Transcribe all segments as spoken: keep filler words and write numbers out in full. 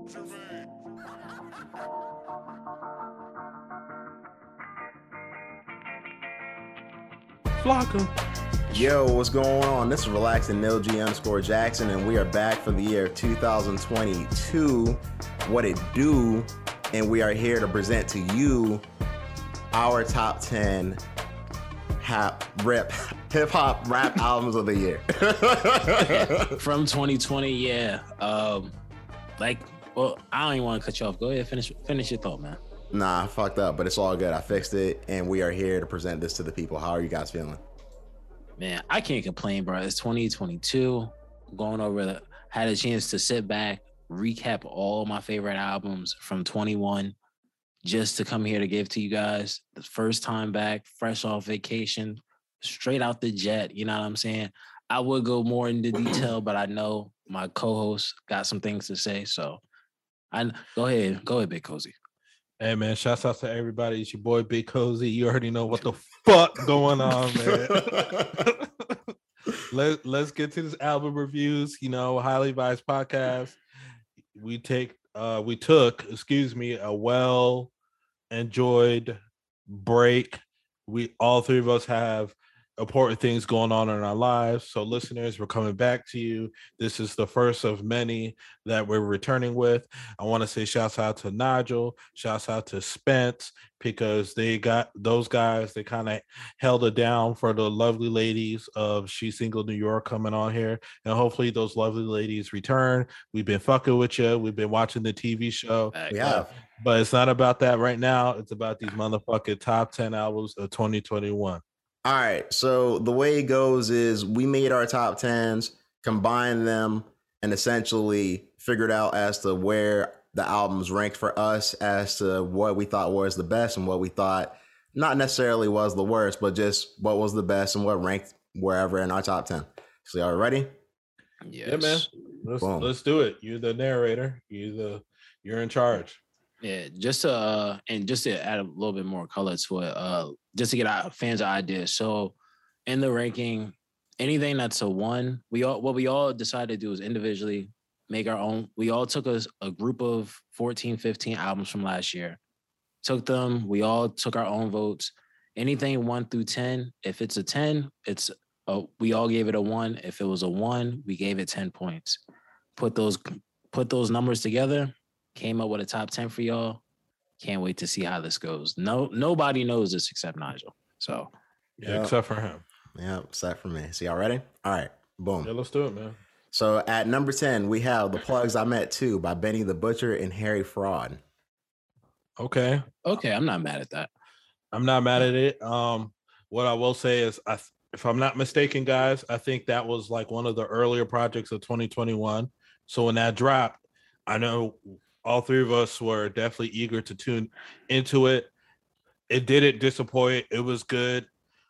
Flocka. Yo, what's going on? This is Relaxing Nil G underscore Jackson, and we are back for the year two thousand twenty-two. What it do? And we are here to present to you our top ten hip rap hip hop rap albums of the year from twenty twenty. Yeah, um, like, well, I don't even want to cut you off. Go ahead, finish finish your thought, man. Nah, I fucked up, but it's all good. I fixed it, and we are here to present this to the people. How are you guys feeling? Man, I can't complain, bro. It's twenty twenty-two. Going over the, had a chance to sit back, recap all my favorite albums from twenty-one, just to come here to give to you guys. The first time back, fresh off vacation, straight out the jet. You know what I'm saying? I would go more into detail, but I know my co-host got some things to say. So, I go ahead, go ahead, Big Cozy. Hey man, shouts out to everybody. It's your boy Big Cozy. You already know what the fuck going on, man. Let, let's get to this album reviews. You know, Highly Advised Podcast. We take uh we took, excuse me, a well enjoyed break. We all three of us have important things going on in our lives. So listeners, we're coming back to you. This is the first of many that we're returning with. I want to say shouts out to Nigel, shouts out to Spence, because they got those guys, they kind of held it down for the lovely ladies of She Single New York coming on here. And hopefully those lovely ladies return. We've been fucking with you. We've been watching the T V show. We have. But it's not about that right now. It's about these motherfucking top ten albums of twenty twenty-one. All right, so the way it goes is we made our top tens, combined them, and essentially figured out as to where the albums ranked for us, as to what we thought was the best and what we thought not necessarily was the worst, but just what was the best and what ranked wherever in our top ten. So y'all ready? Yes. Yeah, man. Let's, let's do it. You're the narrator. You're the you're in charge. Yeah, just to uh, and just to add a little bit more color to it, uh, just to get our fans' ideas. So, in the ranking, anything that's a one, we all what we all decided to do is individually make our own. We all took a, a group of fourteen, fifteen albums from last year, took them. We all took our own votes. Anything one through ten, if it's a ten, it's a, we all gave it a one. If it was a one, we gave it ten points. Put those put those numbers together. Came up with a top ten for y'all. Can't wait to see how this goes. No, nobody knows this except Nigel. So yeah, yep. Except for him. Yeah, except for me. So y'all ready? All right, boom. Yeah, let's do it, man. So at number ten, we have The Plugs I Met Too by Benny the Butcher and Harry Fraud. Okay. Okay, I'm not mad at that. I'm not mad at it. Um, what I will say is, I, if I'm not mistaken, guys, I think that was like one of the earlier projects of twenty twenty-one. So when that dropped, I know all three of us were definitely eager to tune into it. It didn't disappoint. It was good.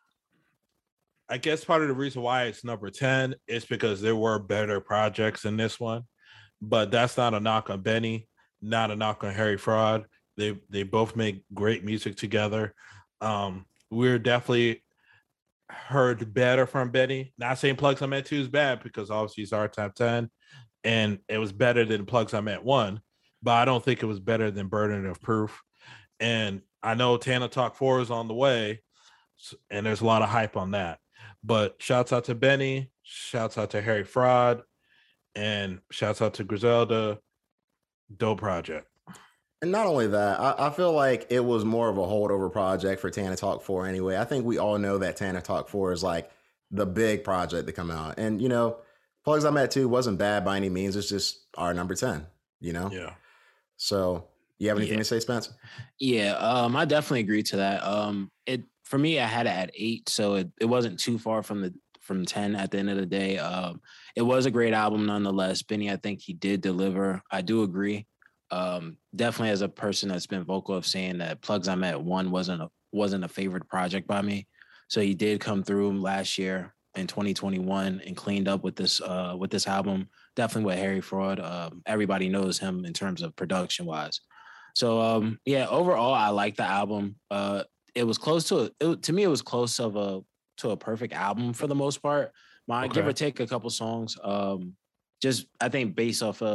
I guess part of the reason why it's number ten is because there were better projects than this one. But that's not a knock on Benny, not a knock on Harry Fraud. They they both make great music together. Um, we're definitely heard better from Benny. Not saying Plugs I Met Two is bad, because obviously it's our top ten. And it was better than Plugs I Met One. But I don't think it was better than Burden of Proof. And I know Tana Talk four is on the way, and there's a lot of hype on that. But shouts out to Benny, shouts out to Harry Fraud, and shouts out to Griselda. Dope project. And not only that, I, I feel like it was more of a holdover project for Tana Talk four anyway. I think we all know that Tana Talk four is like the big project to come out. And, you know, Plugs I Met Too wasn't bad by any means. It's just our number ten, you know? Yeah. So, you have anything yeah. to say, Spence? Yeah, um, I definitely agree to that. Um, it for me, I had it at eight, so it, it wasn't too far from the from ten at the end of the day. Um, it was a great album nonetheless. Benny, I think he did deliver. I do agree. Um, definitely as a person that's been vocal of saying that Plugs I Met One wasn't a wasn't a favorite project by me. So he did come through last year in twenty twenty-one and cleaned up with this uh, with this album. Definitely with Harry Fraud. Um, everybody knows him in terms of production wise. So um, yeah, overall, I like the album. Uh, it was close to a, it, to me. It was close of a to a perfect album for the most part. My okay. give or take a couple songs. Um, just I think based off of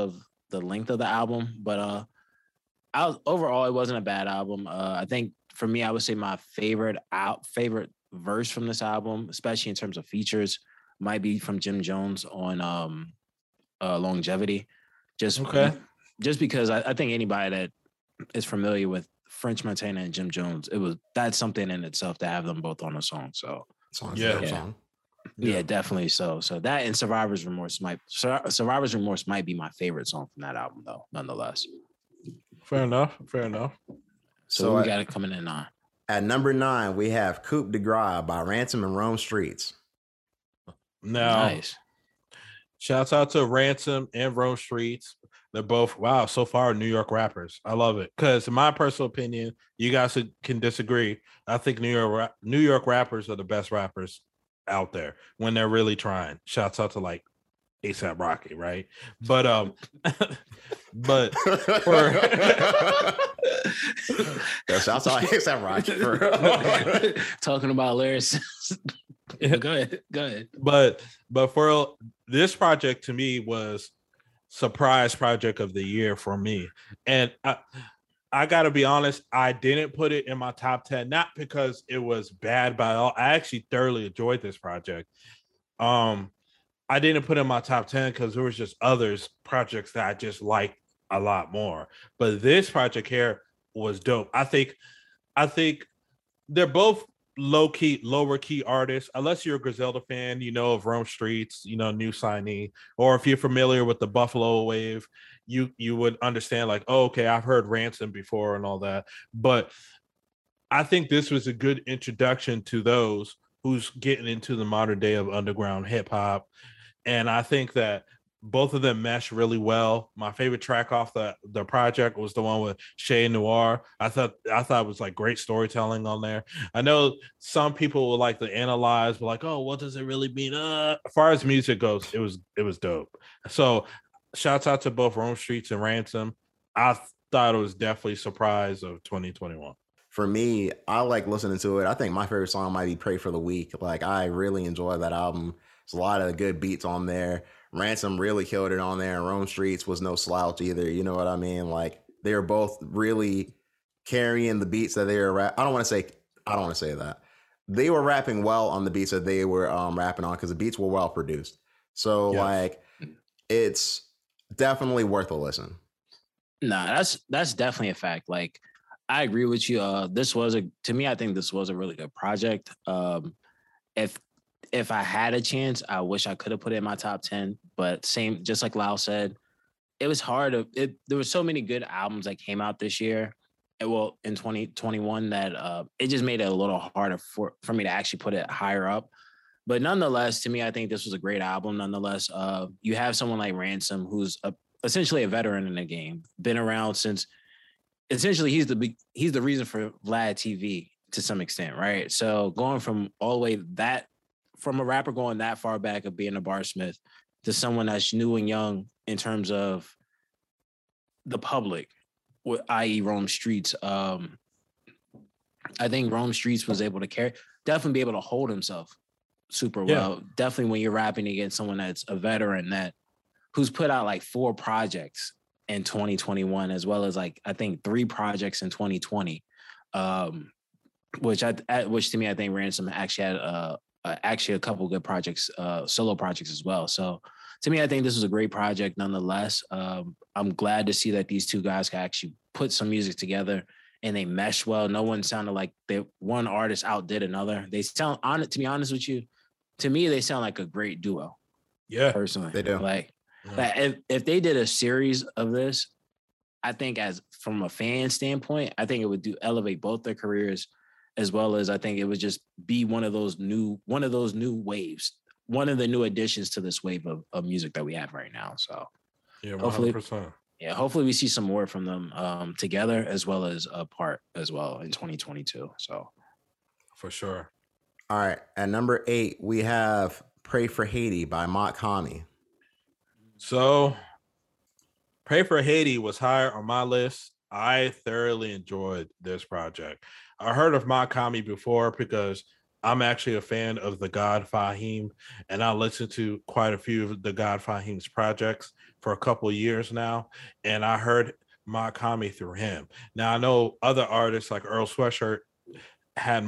the length of the album, but uh, I was, overall it wasn't a bad album. Uh, I think for me, I would say my favorite out favorite verse from this album, especially in terms of features, might be from Jim Jones on um, uh, Longevity. Just Okay. just because I, I think anybody that is familiar with French Montana and Jim Jones, it was that's something in itself to have them both on a song. So Song's Yeah. a dope Yeah. song. yeah, Yeah. definitely. So so that and Survivor's Remorse might Sur- Survivor's Remorse might be my favorite song from that album though, nonetheless. Fair enough. Fair enough. So, So we I- got it coming in on. At number nine, we have Coupe de Gras by Ransom and Rome Streets. Now, Nice. shouts out to Ransom and Rome Streets. They're both, wow, so far New York rappers. I love it. Because in my personal opinion, you guys can disagree. I think New York ra- New York rappers are the best rappers out there when they're really trying. Shouts out to like ASAP Rocky, right? But um but for Yo, shouts out ASAP Rocky for Talking about lyrics. Go ahead. Go ahead. but but for this project to me was surprise project of the year for me. And I I gotta be honest, I didn't put it in my top ten, not because it was bad by all. I actually thoroughly enjoyed this project. Um, I didn't put it in my top ten because there was just others projects that I just liked a lot more. But this project here was dope. I think I think they're both low key, lower key artists. Unless you're a Griselda fan, you know of Rome Streets, you know, new signee, or if you're familiar with the Buffalo Wave, you you would understand like, oh, okay, I've heard Ransom before and all that. But I think this was a good introduction to those who's getting into the modern day of underground hip hop, and I think that both of them mesh really well. My favorite track off the, the project was the one with Shay Noir. I thought I thought it was like great storytelling on there. I know some people would like to analyze, but like, oh, what does it really mean? Uh, as far as music goes, it was it was dope. So, shouts out to both Rome Streets and Ransom. I thought it was definitely a surprise of twenty twenty-one. For me, I like listening to it. I think my favorite song might be Pray for the Weak. Like, I really enjoy that album. There's a lot of good beats on there. Ransom really killed it on there, and Rome Streets was no slouch either. You know what I mean? Like, they were both really carrying the beats that they were rap. I don't want to say, I don't want to say that. They were rapping well on the beats that they were um, rapping on because the beats were well produced. So, Yes. like, it's definitely worth a listen. Nah, that's that's definitely a fact. Like, I agree with you. Uh, this was a to me, I think this was a really good project. Um, if if I had a chance, I wish I could have put it in my top ten. But same, just like Lau said, it was hard. To, it there were so many good albums that came out this year. And well, in twenty twenty-one, that uh, it just made it a little harder for for me to actually put it higher up. But nonetheless, to me, I think this was a great album. Nonetheless, uh, you have someone like Ransom, who's a, essentially a veteran in the game, been around since. Essentially, he's the big, he's the reason for Vlad T V to some extent, right? So going from all the way that from a rapper going that far back of being a barsmith to someone that's new and young in terms of the public, that is. Rome Streets. Um, I think Rome Streets was able to carry, definitely be able to hold himself super Yeah. well. Definitely when you're rapping against someone that's a veteran that who's put out like four projects in twenty twenty-one, as well as like I think three projects in twenty twenty, um, which I, I which to me I think Ransom actually had uh, uh, actually a couple good projects, uh, solo projects as well. So to me, I think this was a great project nonetheless. Um, I'm glad to see that these two guys can actually put some music together and they mesh well. No one sounded like they one artist outdid another. They sound on it. To be honest with you, to me they sound like a great duo. Yeah, Personally, They do. like. Yeah. Like if, if they did a series of this, I think as from a fan standpoint, I think it would do elevate both their careers, as well as I think it would just be one of those new one of those new waves, one of the new additions to this wave of, of music that we have right now. So yeah, one Hopefully- hundred percent. yeah, hopefully we see some more from them um, together as well as apart as well in twenty twenty-two. So For sure. All right. At number eight, we have Pray for Haiti by Mott Kami. So, Pray for Haiti was higher on my list. I thoroughly enjoyed this project. I heard of Makami before because I'm actually a fan of the God Fahim, and I listened to quite a few of the God Fahim's projects for a couple of years now, and I heard Makami through him. Now I know other artists like Earl Sweatshirt had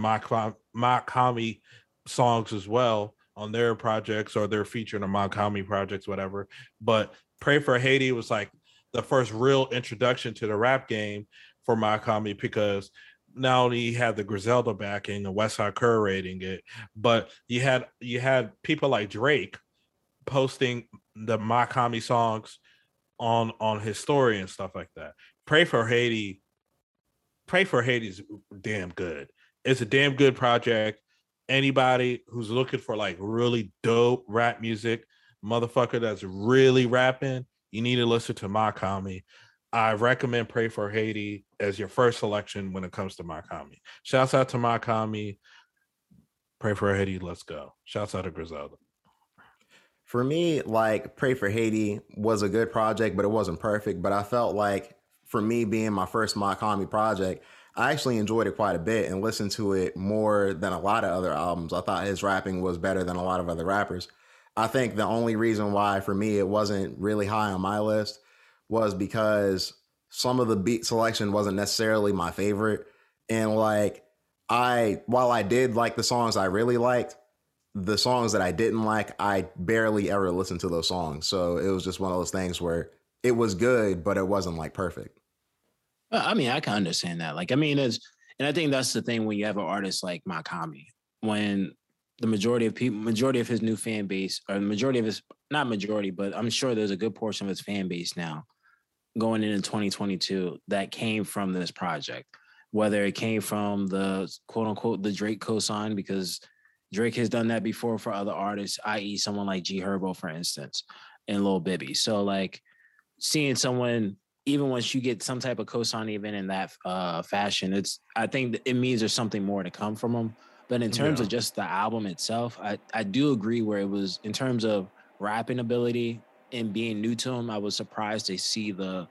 Makami songs as well on their projects, or they're featuring on Makami projects, whatever. But Pray for Haiti was like the first real introduction to the rap game for Makami, because not only you had the Griselda backing and Westside curating it, but you had you had people like Drake posting the Makami songs on on his story and stuff like that. Pray for Haiti. Pray for Haiti is damn good. It's a damn good project. Anybody who's looking for like really dope rap music, motherfucker that's really rapping, you need to listen to Makami. I recommend Pray for Haiti as your first selection when it comes to Makami. Shouts out to Makami. Pray for Haiti. Let's go. Shouts out to Griselda. For me, like Pray for Haiti was a good project, but it wasn't perfect. But I felt like for me being my first Makami project, I actually enjoyed it quite a bit and listened to it more than a lot of other albums. I thought his rapping was better than a lot of other rappers. I think the only reason why for me it wasn't really high on my list was because some of the beat selection wasn't necessarily my favorite. And like I, while I did like the songs I really liked, the songs that I didn't like, I barely ever listened to those songs. So it was just one of those things where it was good, but it wasn't like perfect. I mean, I can understand that. Like, I mean, it's, and I think that's the thing when you have an artist like Makami, when the majority of people, majority of his new fan base, or the majority of his, not majority, but I'm sure there's a good portion of his fan base now going into twenty twenty-two that came from this project, whether it came from the quote unquote, the Drake cosign, because Drake has done that before for other artists, that is someone like G Herbo, for instance, and Lil Bibby. So like seeing someone, even once you get some type of cosign, even in that uh, fashion, it's, I think it means there's something more to come from them. But in terms yeah. of just the album itself, I, I do agree where it was, in terms of rapping ability and being new to him, I was surprised to see the,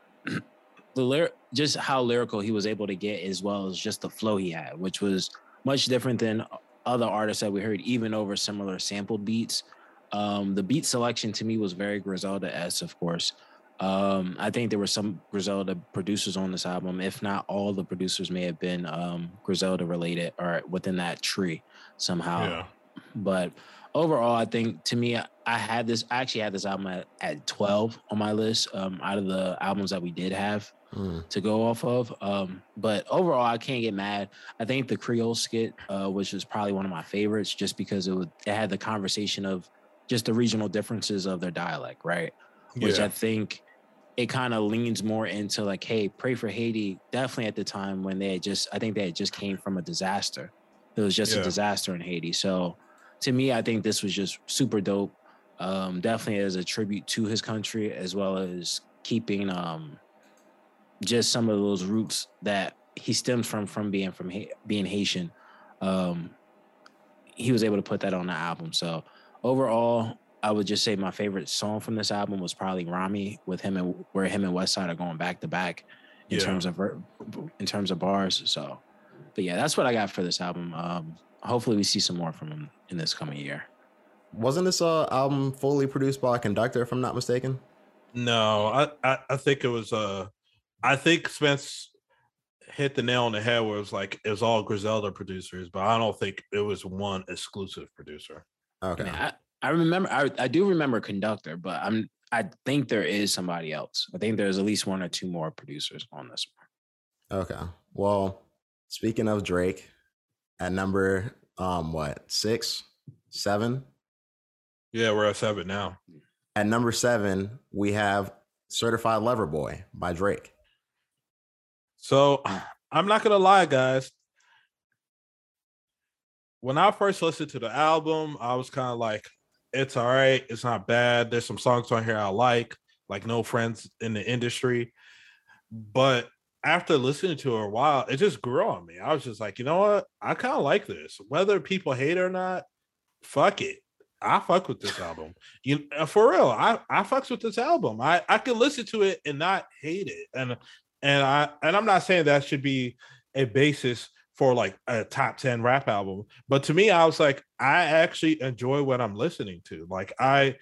the lyric, just how lyrical he was able to get, as well as just the flow he had, which was much different than other artists that we heard, even over similar sampled beats. Um, the beat selection to me was very Griselda-esque, of course. Um, I think there were some Griselda producers on this album. If not all, the producers may have been um, Griselda related or within that tree somehow. Yeah. But overall, I think to me, I, I had this, I actually had this album at, at twelve on my list um, out of the albums that we did have mm. to go off of. Um, but overall, I can't get mad. I think the Creole skit, uh, which was probably one of my favorites, just because it, would, it had the conversation of just the regional differences of their dialect, right? Which yeah. I think it kind of leans more into like, hey, Pray for Haiti, definitely at the time when they had just, I think they had just came from a disaster. It was just yeah. a disaster in Haiti. So to me, I think this was just super dope. Um, definitely as a tribute to his country, as well as keeping um, just some of those roots that he stems from, from being from ha- being Haitian. Um, he was able to put that on the album. So overall, I would just say my favorite song from this album was probably Rami, with him and where him and Westside are going back to back in yeah. terms of in terms of bars. So, but yeah, that's what I got for this album. Um, hopefully, we see some more from him in this coming year. Wasn't this uh, album fully produced by a conductor, if I'm not mistaken? No, I I, I think it was. Uh, I think Spence hit the nail on the head where it was like it was all Griselda producers, but I don't think it was one exclusive producer. Okay. I mean, I, I remember, I, I do remember conductor, but I'm, I think there is somebody else. I think there's at least one or two more producers on this one. Okay. Well, speaking of Drake, at number, um, what, six, seven? Yeah, we're at seven now. At number seven, we have Certified Lover Boy by Drake. So I'm not going to lie, guys. When I first listened to the album, I was kind of like, it's all right. It's not bad. There's some songs on here I like, like No Friends in the Industry. But after listening to it a while, it just grew on me. I was just like, you know what? I kind of like this. Whether people hate it or not, fuck it. I fuck with this album. You for real. I, I fucks with this album. I, I can listen to it and not hate it. And and I and I'm not saying that should be a basis for like a top ten rap album. But to me, I was like, I actually enjoy what I'm listening to. Like I,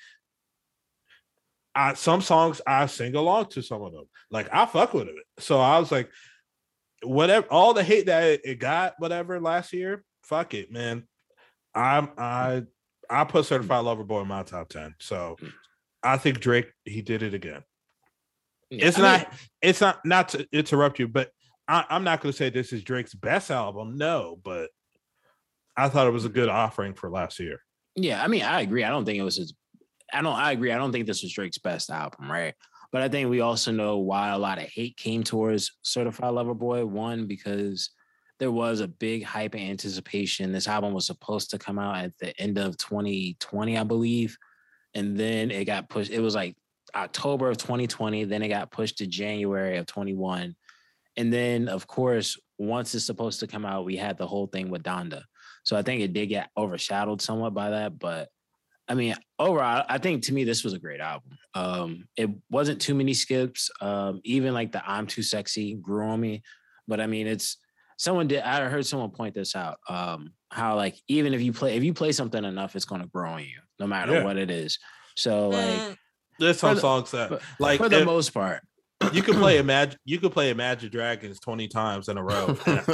I some songs I sing along to some of them. Like I fuck with it. So I was like, whatever, all the hate that it, it got, whatever last year, fuck it, man. I'm I I put Certified Lover Boy in my top ten. So I think Drake, he did it again. Yeah, it's I not mean, it's not not to interrupt you, but I, I'm not going to say this is Drake's best album. No, but I thought it was a good offering for last year. Yeah, I mean, I agree. I don't think it was his. I don't. I agree. I don't think this was Drake's best album, right? But I think we also know why a lot of hate came towards Certified Lover Boy. One, because there was a big hype and anticipation. This album was supposed to come out at the end of twenty twenty, I believe, and then it got pushed. It was like October of twenty twenty. Then it got pushed to January of twenty-one. And then, of course, once it's supposed to come out, we had the whole thing with Donda. So I think it did get overshadowed somewhat by that. But I mean, overall, I think to me, this was a great album. Um, it wasn't too many skips. Um, even like the I'm Too Sexy grew on me. But I mean, it's someone did. I heard someone point this out. Um, how like even if you play if you play something enough, it's going to grow on you, no matter yeah. what it is. So like, there's some the, songs that like for the if, most part. You could play Imagine. You could play Imagine Dragons twenty times in a row.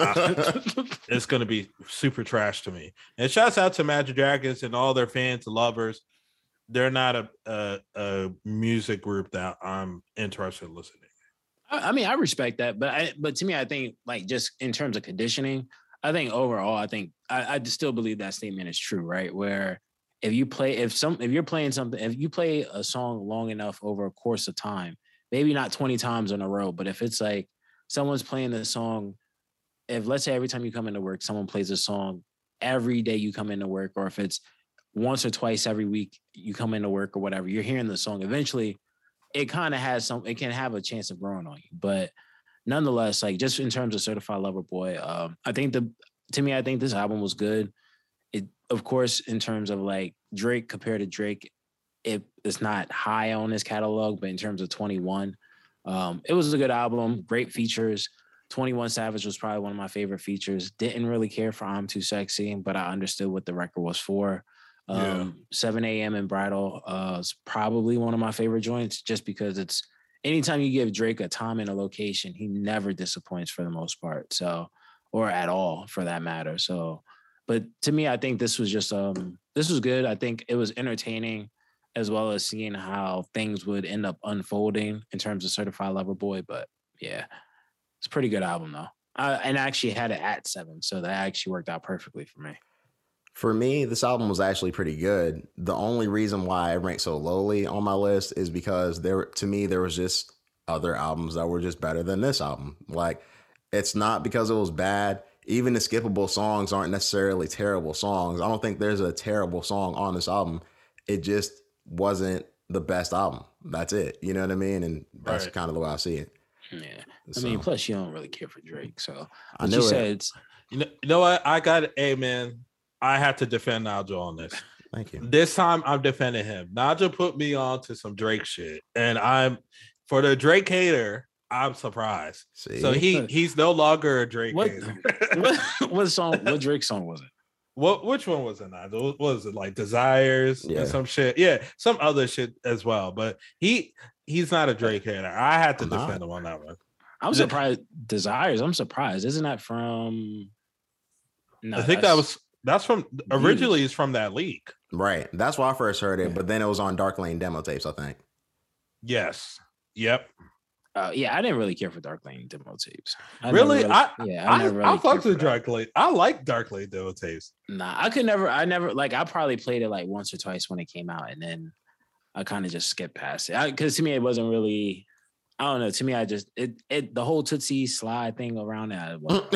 I, it's going to be super trash to me. And shouts out to Imagine Dragons and all their fans and lovers. They're not a, a, a music group that I'm interested in listening. I, I mean, I respect that, but I, but to me, I think like just in terms of conditioning, I think overall, I think I, I still believe that statement is true, right? Where if you play, if some, if you're playing something, if you play a song long enough over a course of time. Maybe not twenty times in a row, but if it's like someone's playing the song, if let's say every time you come into work, someone plays a song every day you come into work, or if it's once or twice every week you come into work or whatever, you're hearing the song. Eventually, it kind of has some, it can have a chance of growing on you. But nonetheless, like just in terms of Certified Lover Boy, um, I think the to me, I think this album was good. It, of course, in terms of like Drake compared to Drake, it it's not high on his catalog, but in terms of twenty-one, um, it was a good album, great features. twenty-one Savage was probably one of my favorite features. Didn't really care for I'm Too Sexy, but I understood what the record was for. Um, yeah. seven a.m. in Bridal uh, is probably one of my favorite joints just because it's anytime you give Drake a time and a location, he never disappoints for the most part. So, or at all for that matter. So, but to me, I think this was just, um, this was good. I think it was entertaining, as well as seeing how things would end up unfolding in terms of Certified Lover Boy. But yeah, it's a pretty good album though. I, and I actually had it at seven, so that actually worked out perfectly for me. For me, this album was actually pretty good. The only reason why it ranked so lowly on my list is because there, to me, there was just other albums that were just better than this album. Like, it's not because it was bad. Even the skippable songs aren't necessarily terrible songs. I don't think there's a terrible song on this album. It just wasn't the best album. That's it. You know what I mean? And that's right. kind of the way I see it. Yeah. I so, mean, plus you don't really care for Drake. So I know you it. said it's, you know, you know what? I got hey man, I have to defend Nigel on this. Thank you. This time I'm defending him. Nigel put me on to some Drake shit. And I'm for the Drake hater, I'm surprised. See? So he he's no longer a Drake what, hater. what, what song, what Drake song was it? What which one was it, Nigel? What was it like Desires yeah. and some shit? Yeah, some other shit as well. But he he's not a Drake hater. I had to I'm defend not. him on that one. I'm surprised. Desires. I'm surprised. Isn't that from? No, I think that was that's from originally is from that leak. Right. That's why I first heard it, but then it was on Dark Lane demo tapes, I think. Yes. Yep. Uh, yeah, I didn't really care for Dark Lane demo tapes. I really? really? I yeah, I, I, really I fucked with Dark Lane. I like Dark Lane demo tapes. Nah, I could never. I never like. I probably played it like once or twice when it came out, and then I kind of just skipped past it because to me it wasn't really. I don't know. To me, I just it it the whole Tootsie slide thing around that. All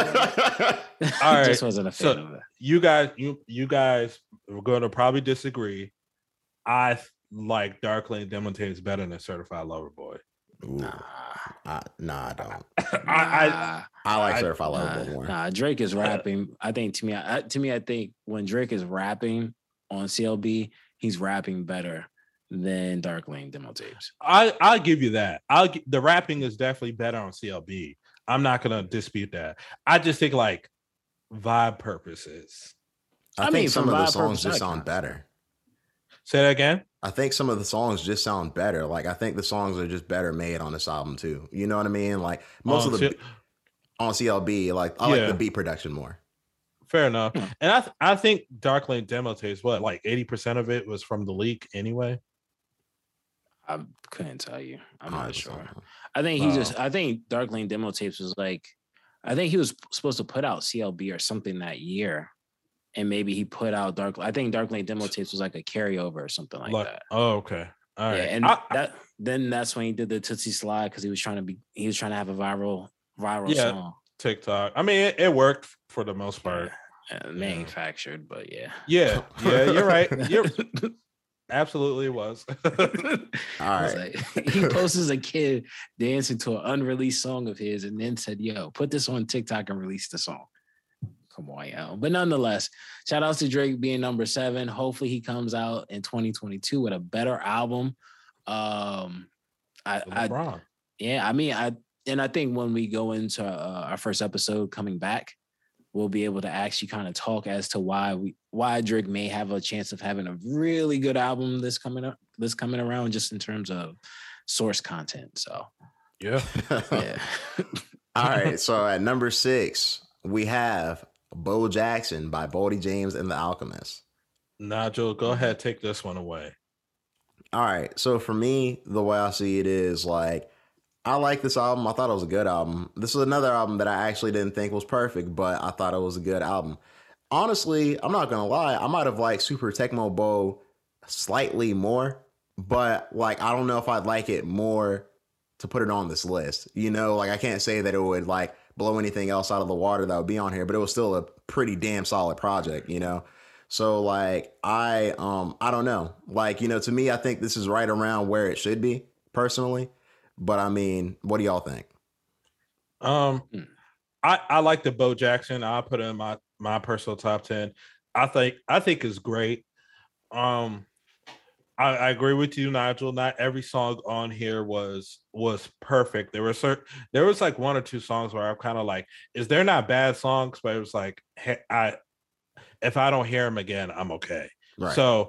right, just wasn't a fan so of it. You guys, you you guys are going to probably disagree. I like Dark Lane demo tapes better than Certified Lover Boy. Ooh. Nah, I, nah, I don't. I, I I like I, Certified Lover nah, Boy more. Nah, Drake is rapping. I think to me, I, to me, I think when Drake is rapping on C L B, he's rapping better than Dark Lane demo tapes. I I'll give you that. I'll the rapping is definitely better on C L B. I'm not gonna dispute that. I just think like vibe purposes. I, I think mean, some for of the vibe songs purposes, just I sound can't. better. Say that again. I think some of the songs just sound better. Like I think the songs are just better made on this album too. You know what I mean? Like most Um, of the so- b- on C L B, like I like the Yeah. beat production more. Fair enough. Hmm. And I th- I think Dark Lane demo tapes, what, like eighty percent of it was from the leak anyway. I couldn't tell you. I'm I not just sure. don't know. I think he Oh. just. I think Dark Lane demo tapes was like. I think he was supposed to put out C L B or something that year, and maybe he put out Dark. I think Dark Lane demo tapes was like a carryover or something like, Like, that. oh, okay. All right. Yeah, and I- that then that's when he did the Tootsie Slide because he was trying to be. He was trying to have a viral viral Yeah. song. TikTok. I mean, it, it worked for the most part. Uh, manufactured, but yeah. Yeah. Yeah, you're right. You're absolutely was. All I was right. like, he posts a kid dancing to an unreleased song of his and then said, yo, put this on TikTok and release the song. Come on, yo. But nonetheless, shout out to Drake being number seven. Hopefully he comes out in twenty twenty-two with a better album. Um, I, I LeBron. yeah, I mean, I and I think when we go into uh, our first episode coming back, we'll be able to actually kind of talk as to why we why Drake may have a chance of having a really good album this coming up this coming around, just in terms of source content. So Yeah. yeah. All right. So at number six, we have Bo Jackson by Boldy James and the Alchemist. Nigel, go ahead, take this one away. All right. So for me, the way I see it is like, I like this album. I thought it was a good album. This is another album that I actually didn't think was perfect, but I thought it was a good album. Honestly, I'm not going to lie. I might have liked Super Tecmo Bowl slightly more, but like, I don't know if I'd like it more to put it on this list. You know, like I can't say that it would like blow anything else out of the water that would be on here, but it was still a pretty damn solid project, you know? So like, I, um, I don't know. Like, you know, to me, I think this is right around where it should be personally. But I mean, what do y'all think? Um, Hmm. I I like the Bo Jackson. I put it in my my personal top ten. I think I think it's great. Um, I, I agree with you, Nigel. Not every song on here was was perfect. There were certain there was like one or two songs where I'm kind of like, is there not bad songs? But it was like, hey, I if I don't hear them again, I'm okay. Right. So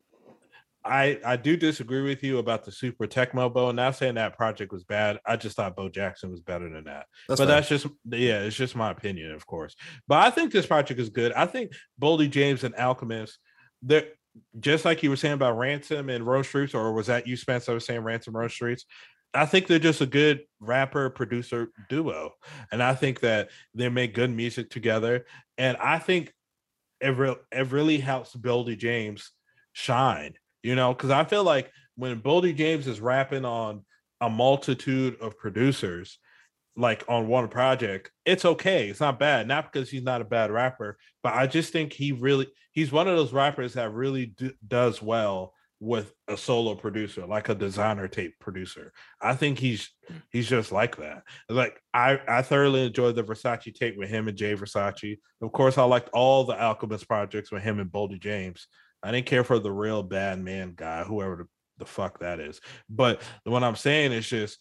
I I do disagree with you about the Super Tecmo Bo. Not saying that project was bad. I just thought Bo Jackson was better than that. That's but fair. that's just yeah, it's just my opinion, of course. But I think this project is good. I think Boldy James and Alchemist, they're just like you were saying about Ransom and Rose Streets, or was that you, Spencer, was saying Ransom Rose Streets? I think they're just a good rapper producer duo, and I think that they make good music together. And I think it, re- it really helps Boldy James shine. You know, because I feel like when Boldy James is rapping on a multitude of producers, like on one project, it's okay. It's not bad. Not because he's not a bad rapper, but I just think he really, he's one of those rappers that really do, does well with a solo producer, like a designer tape producer. I think he's he's just like that. Like I, I thoroughly enjoyed the Versace tape with him and Jay Versace. Of course, I liked all the Alchemist projects with him and Boldy James. I didn't care for the real bad man guy, whoever the, the fuck that is. But what I'm saying is just,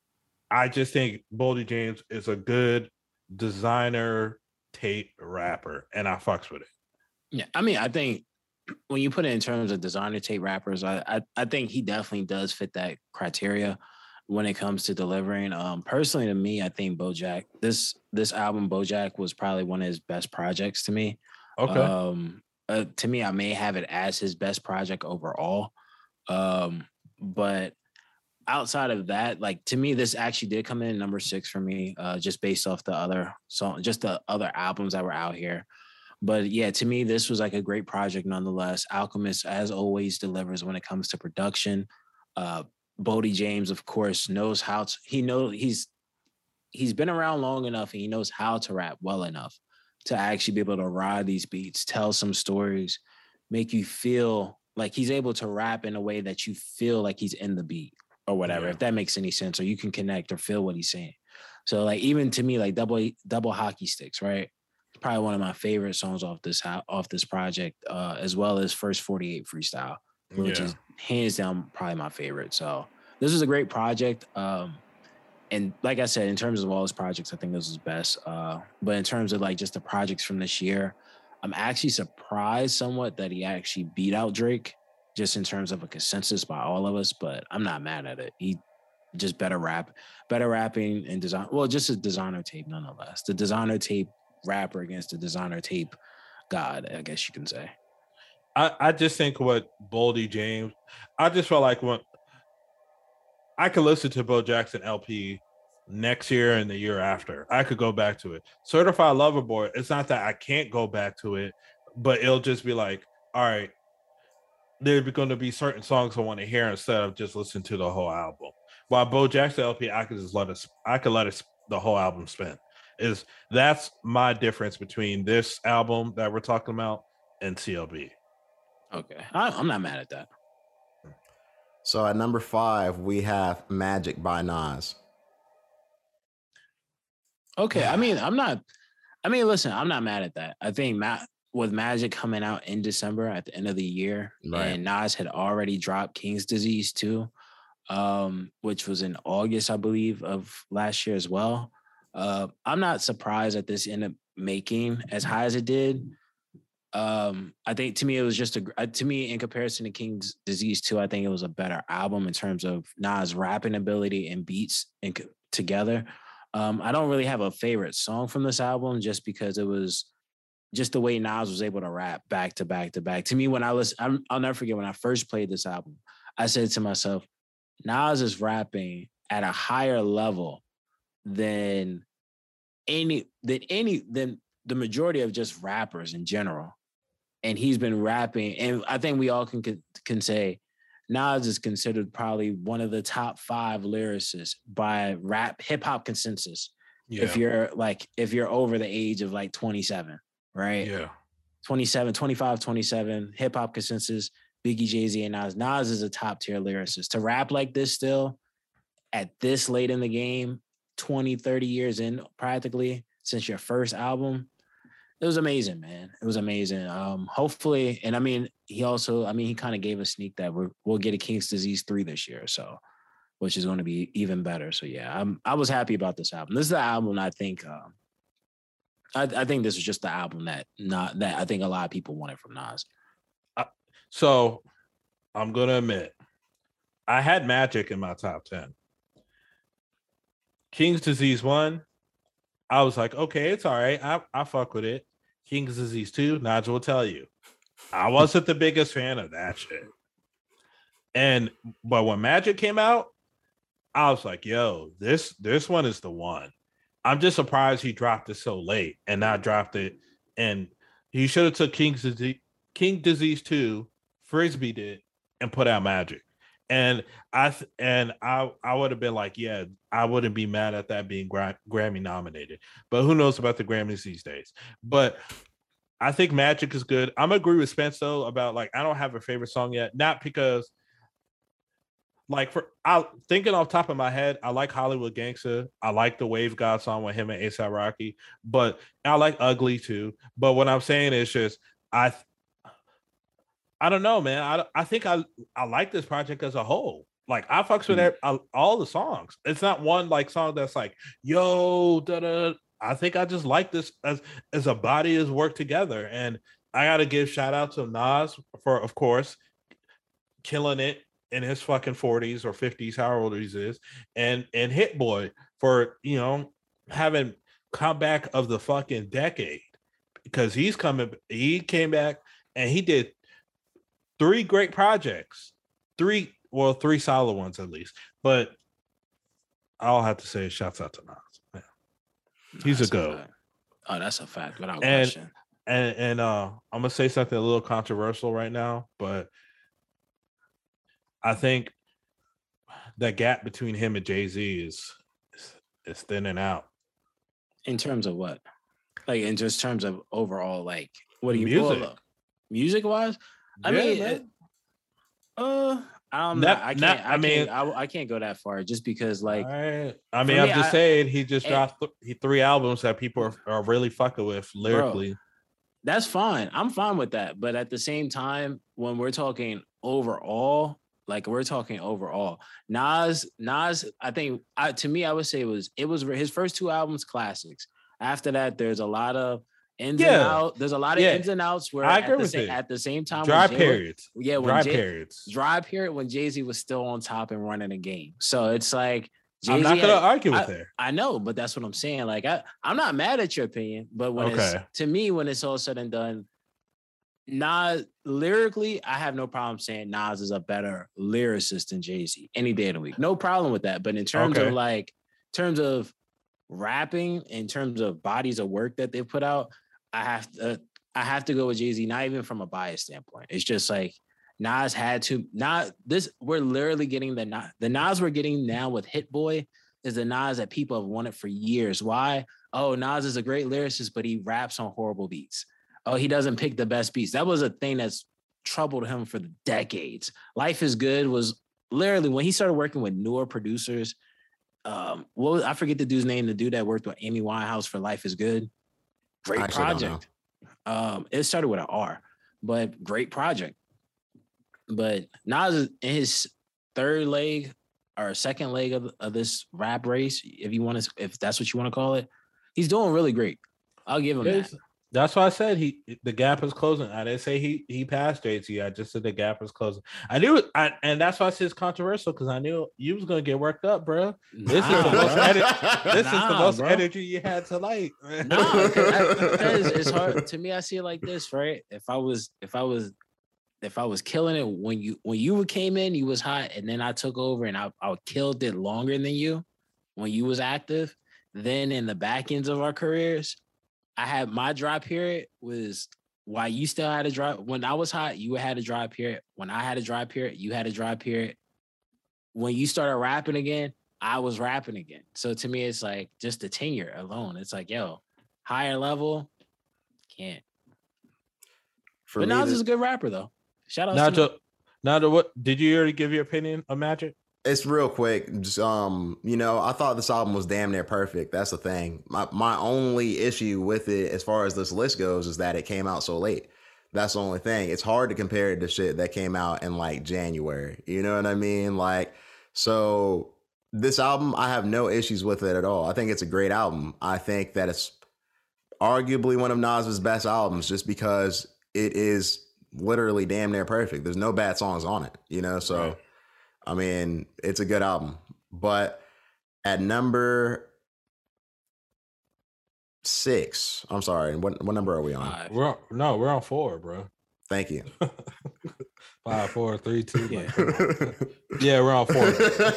I just think Boldy James is a good designer tape rapper, and I fucks with it. Yeah, I mean, I think when you put it in terms of designer tape rappers, I, I I think he definitely does fit that criteria when it comes to delivering. Um, personally, to me, I think BoJack this this album BoJack was probably one of his best projects to me. Okay. Um, uh, to me, I may have it as his best project overall. Um, but outside of that, like to me, this actually did come in at number six for me, uh, just based off the other song, just the other albums that were out here. But yeah, to me, this was like a great project nonetheless. Alchemist, as always, delivers when it comes to production. Uh, Boldy James, of course, knows how to. He knows he's he's been around long enough, and he knows how to rap well enough to actually be able to ride these beats, tell some stories, make you feel like he's able to rap in a way that you feel like he's in the beat or whatever, Yeah. if that makes any sense, or you can connect or feel what he's saying. So like even to me, like double double hockey sticks, right? Probably one of my favorite songs off this off this project, uh, as well as First forty-eight Freestyle, which Yeah. is hands down probably my favorite. So this was a great project. Um, and like I said, in terms of all his projects, I think this is best. Uh, but in terms of like just the projects from this year, I'm actually surprised somewhat that he actually beat out Drake, just in terms of a consensus by all of us. But I'm not mad at it. He just better rap, better rapping and design. Well, just a designer tape nonetheless. The designer tape rapper against the designer tape god, I guess you can say. I, I just think what Boldy James, I just felt like when I could listen to Bo Jackson L P next year and the year after. I could go back to it. Certified Lover Boy, it's not that I can't go back to it, but it'll just be like, all right, there's going to be certain songs I want to hear instead of just listen to the whole album. While Bo Jackson L P, I could just let it, I could let it, the whole album spin. Is that's my difference between this album that we're talking about and C L B. Okay, I, I'm not mad at that. So at number five, we have Magic by Nas. Okay, I mean, I'm not. I mean, listen, I'm not mad at that. I think Matt with Magic coming out in December at the end of the year, right. And Nas had already dropped King's Disease too, um, which was in August, I believe, of last year as well. Uh, I'm not surprised that this ended up making as high as it did. Um, I think to me it was just a to me in comparison to King's Disease two, I think it was a better album in terms of Nas' rapping ability and beats and co- together. Um, I don't really have a favorite song from this album just because it was just the way Nas was able to rap back to back to back. To me, when I listen, I'm, I'll never forget when I first played this album, I said to myself, Nas is rapping at a higher level than any than any than the majority of just rappers in general. And he's been rapping, and I think we all can can say Nas is considered probably one of the top five lyricists by rap hip hop consensus. Yeah. If you're like if you're over the age of like twenty-seven, right? Yeah. twenty-seven, twenty-five, twenty-seven, hip hop consensus, Biggie, Jay-Z, and Nas. Nas is a top tier lyricist. To rap like this still at this late in the game, twenty, thirty years in practically since your first album, it was amazing, man. It was amazing. Um, hopefully, and I mean, he also, I mean, he kind of gave a sneak that we're, we'll get a King's Disease three this year, so which is going to be even better. So yeah, I'm, I was happy about this album. This is the album I think, um, I, I think this is just the album that not that I think a lot of people wanted from Nas. Uh, so I'm gonna admit, I had Magic in my top ten. King's Disease one, I was like, okay, it's all right. I, I fuck with it. King's Disease two, Nigel will tell you. I wasn't the biggest fan of that shit. And but when Magic came out, I was like, yo, this this one is the one. I'm just surprised he dropped it so late and not dropped it. And he should have took King's Disease, King Disease two, Frisbee did, and put out Magic. And I th- and I I would have been like, yeah, I wouldn't be mad at that being gra- Grammy nominated. But who knows about the Grammys these days? But I think Magic is good. I'm agree with Spence though about like I don't have a favorite song yet, not because like for I thinking off top of my head, I like Hollywood Gangsta. I like the Wave God song with him and A$AP Rocky, but I like Ugly too. But what I'm saying is just I. I don't know, man. I, I think I I like this project as a whole. Like I fucks with mm-hmm. all the songs. It's not one like song that's like, yo, da da. I think I just like this as as a body is worked together. And I gotta give shout out to Nas for, of course, killing it in his fucking forties or fifties, however old he is, and and Hit Boy for you know having comeback of the fucking decade because he's coming. He came back and he did. Three great projects, three, well, three solid ones at least. But I'll have to say, shouts out to Nas. Yeah. He's that's a go. Oh, that's a fact, without and, question. And and uh, I'm gonna say something a little controversial right now, but I think that gap between him and Jay-Z is is, is thinning out. In terms of what? Like in just terms of overall, like what do you music? Music wise? I yeah, mean, it, uh, I'm not, I can't. Not, I, I mean, can't, I, I can't go that far just because, like, right. I mean, I'm me, just I, saying he just dropped th- he three albums that people are, are really fucking with lyrically. Bro, that's fine. I'm fine with that. But at the same time, when we're talking overall, Like we're talking overall. Nas, Nas, I think I, to me, I would say it was it was his first two albums classics. After that, there's a lot of ins and Yeah. outs. There's a lot of Yeah. ins and outs where I at agree the, with sa- it. at the same time, Dry when Jay was- periods. yeah, when Dry Jay, periods. dry period when Jay-Z was still on top and running the game. So it's like Jay-Z I'm not gonna had- argue with I, that. I know, but that's what I'm saying. Like I, I'm not mad at your opinion, but when it's Okay. to me, when it's all said and done, Nas lyrically, I have no problem saying Nas is a better lyricist than Jay-Z any day of the week. No problem with that. But in terms Okay. of like, terms of rapping, in terms of bodies of work that they put out, I have to, I have to go with Jay-Z. Not even from a bias standpoint. It's just like Nas had to not this. We're literally getting the Nas, the Nas we're getting now with Hit Boy is the Nas that people have wanted for years. Why? Oh, Nas is a great lyricist, but he raps on horrible beats. Oh, he doesn't pick the best beats. That was a thing that's troubled him for decades. Life is Good was literally when he started working with newer producers. Um, what was, I forget the dude's name, the dude that worked with Amy Winehouse for Life is Good. Great Actually don't project. Um, it started with an R, but great project. But Nas is in his third leg or second leg of, of this rap race, if you want to, if that's what you want to call it, he's doing really great. I'll give him Yes. that. That's why I said he the gap is closing. I didn't say he he passed Jay-Z. I just said the gap is closing. I knew it, I, and that's why I said it's controversial because I knew you was gonna get worked up, bro. This Nah, is the most bro. ener- this is the Nah, most bro. energy you had tonight. No, because it's hard to me. I see it like this, right? If I was, if I was, if I was killing it when you when you came in, you was hot, and then I took over and I I killed it longer than you when you was active. Then in the back ends of our careers, I had my dry period was why you still had a dry. When I was hot, you had a dry period. When I had a dry period, you had a dry period. When you started rapping again, I was rapping again. So to me, it's like just the tenure alone. It's like, yo, higher level, can't. For But me, Nas this- is a good rapper though. Shout out to Najo, Najo, what did you already give your opinion of Magic? It's real quick. Just, um, you know, I thought this album was damn near perfect. That's the thing. My my only issue with it, as far as this list goes, is that it came out so late. That's the only thing. It's hard to compare it to shit that came out in like January. You know what I mean? Like, so this album, I have no issues with it at all. I think it's a great album. I think that it's arguably one of Nas's best albums, just because it is literally damn near perfect. There's no bad songs on it. You know, so. Right. I mean, it's a good album. But at number six, I'm sorry, what what number are we on? Five. We're on, no, we're on four, bro. Thank you. Five, four, three, two. Yeah. Like, yeah, we're on four.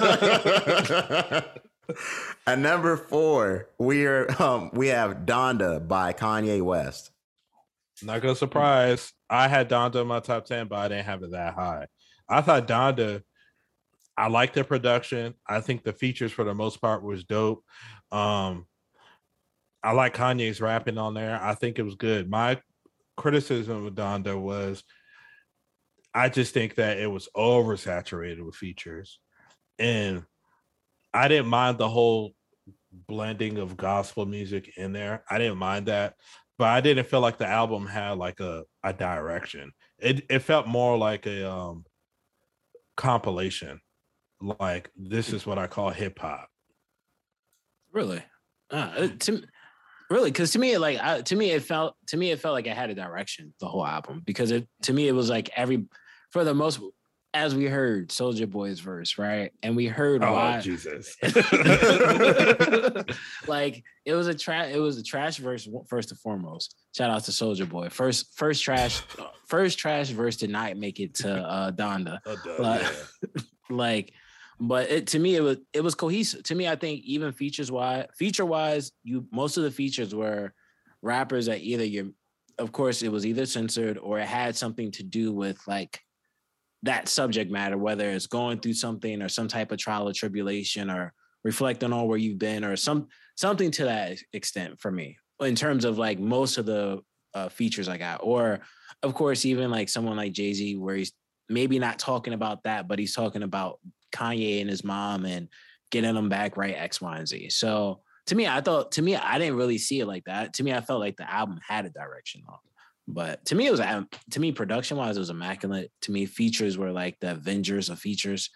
At number four, we are um, we have Donda by Kanye West. Not gonna surprise. I had Donda in my top ten, but I didn't have it that high. I thought Donda. I like the production. I think the features for the most part was dope. Um, I like Kanye's rapping on there. I think it was good. My criticism of Donda was I just think that it was oversaturated with features. And I didn't mind the whole blending of gospel music in there. I didn't mind that. But I didn't feel like the album had like a, a direction. It it felt more like a um, compilation. Like, this is what I call hip hop. Really? Uh, it- to, really? Because to me, like, I, to me, it felt to me, it felt like it had a direction. The whole album, because it to me, it was like every, for the most, as we heard Soulja Boy's verse, right, and we heard Oh, why. Jesus. Like it was a trash. It was a trash verse first and foremost. Shout out to Soulja Boy. First, first trash, first trash verse did not make it to uh, Donda. Oh, duh, Like, yeah. like, but it to me it was it was cohesive. To me, I think even features wise, feature wise, you most of the features were rappers that either you're, of course, it was either censored or it had something to do with like that subject matter, whether it's going through something or some type of trial or tribulation or reflecting on where you've been or some something to that extent for me in terms of like most of the uh, features I got. Or of course, even like someone like Jay-Z where he's maybe not talking about that, but he's talking about Kanye and his mom and getting them back right, X, Y, and Z. So to me, I thought, to me, I didn't really see it like that. To me, I felt like the album had a direction though. But to me, it was to me production wise, it was immaculate. To me, features were like the Avengers of features.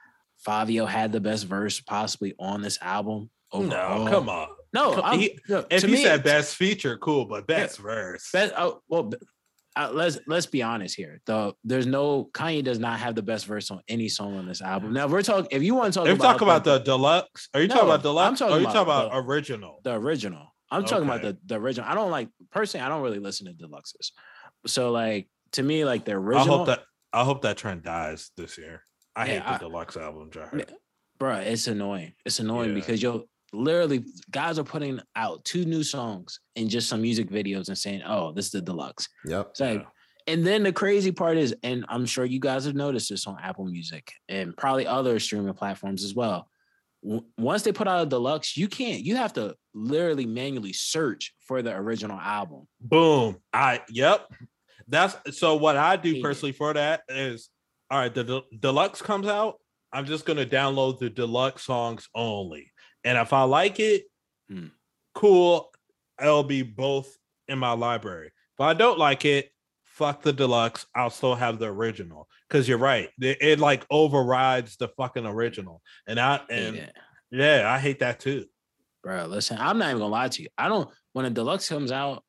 Fabio had the best verse possibly on this album overall. No, come on. No, come, I'm, he, no if to he me, said best feature, cool, but best yeah, verse. Best, oh, well, uh, let's let's be honest here. Though there's no Kanye does not have the best verse on any song on this album. Now if we're talking. If you want to talk if about, talk about the, the deluxe, are you no, talking about deluxe? I'm talking or are you about talking about the, original. The original. I'm okay. talking about the, the original. I don't like personally. I don't really listen to deluxes. So like to me, like the original. I hope that I hope that trend dies this year. I yeah, hate the I, deluxe album, Jar. Bro, it's annoying. It's annoying yeah. because you'll literally guys are putting out two new songs and just some music videos and saying, "Oh, this is the deluxe." Yep. So, yeah. And then the crazy part is, and I'm sure you guys have noticed this on Apple Music and probably other streaming platforms as well. W- once they put out a deluxe, you can't. You have to literally manually search for the original album. Boom. I yep. That's so. What I do personally for that is, all right. The de- deluxe comes out. I'm just gonna download the deluxe songs only, and if I like it, hmm. cool. It'll be both in my library. If I don't like it, fuck the deluxe. I'll still have the original because you're right. It, it like overrides the fucking original, and I and yeah. yeah, I hate that too, bro. Listen, I'm not even gonna lie to you. I don't. When a deluxe comes out,